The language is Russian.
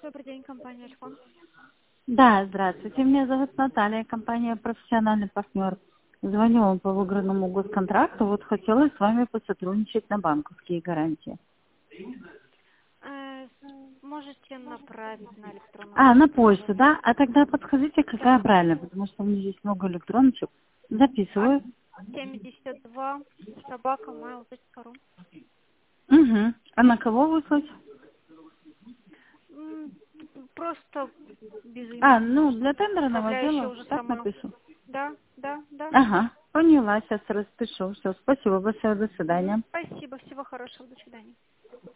Добрый день, компания «Альфон». Да, здравствуйте. Меня зовут Наталья, компания «Профессиональный партнер». Звоню вам по выигранному госконтракту. Вот хотела с вами посотрудничать на банковские гарантии. Э, Можете направить на электронную На почту. почту, да? А тогда подскажите, какая правильно, потому что у меня здесь много электроночек. Записываю. 72 @mail.ru. Угу. А на кого выслать? М, Просто без имени можно. Для тендерного Управляющая дела уже так сама. напишу. Да, да, да. Ага, поняла, сейчас распишу. Все, спасибо большое, до свидания. Спасибо, всего хорошего, до свидания.